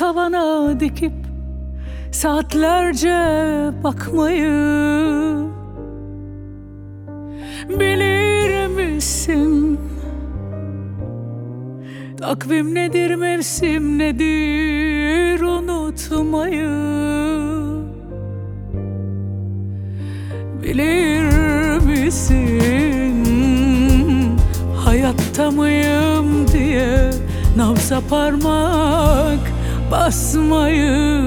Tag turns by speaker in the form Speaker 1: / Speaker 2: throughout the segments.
Speaker 1: tavana dikip saatlerce bakmayı bilir misin? Takvim nedir, mevsim nedir unutmayı bilir misin? Hayatta mıyım diye nabza parmak basmayı.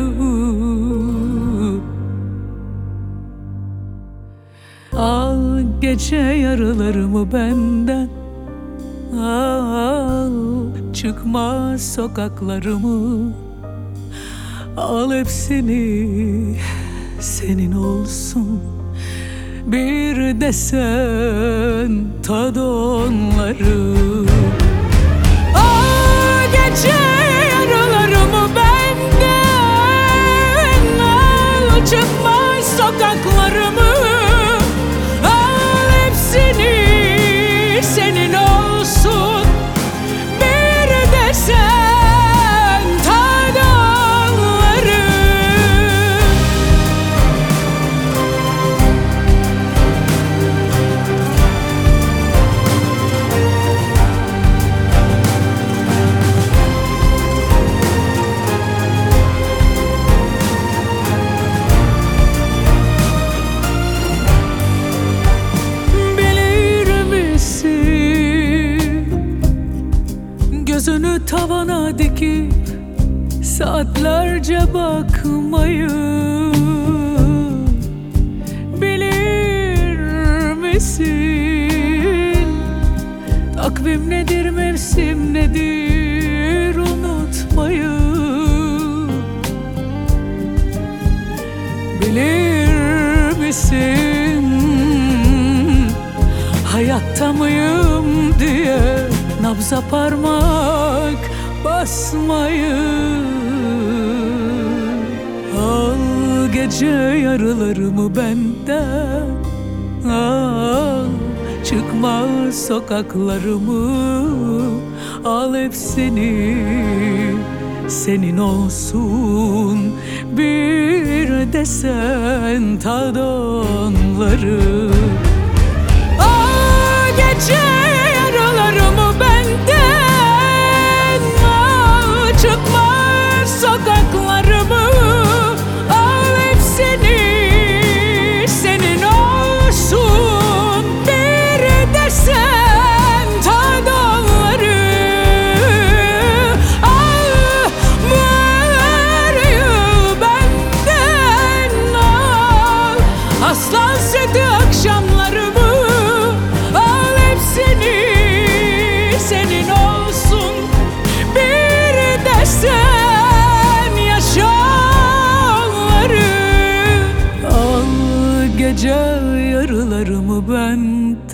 Speaker 1: Al gece yarılarımı benden, al çıkma sokaklarımı, al hepsini senin olsun. Bir de sen tad onları. Al gece yarılarımı benden, al çıkma sokaklarımı, al hepsini senin olsun. Bir de sen tad onları. Gözünü tavana dikip saatlerce bakmayı bilir misin? Takvim nedir, mevsim nedir unutmayı bilir misin? Hayatta mıyım diye nabza parmak basmayı. Al gece yarılarımı benden, al çıkma sokaklarımı, al hepsini senin olsun. Bir de sen tad onları. Al gece yarılarımı benden, al çıkma sokaklarımı, al hepsini senin olsun. Bir de sen tad onları. Al varıyı benden, al aslan sütü akşamlarımı, senin olsun. Bir de sen yaşaları. Al gece yarılarımı benden,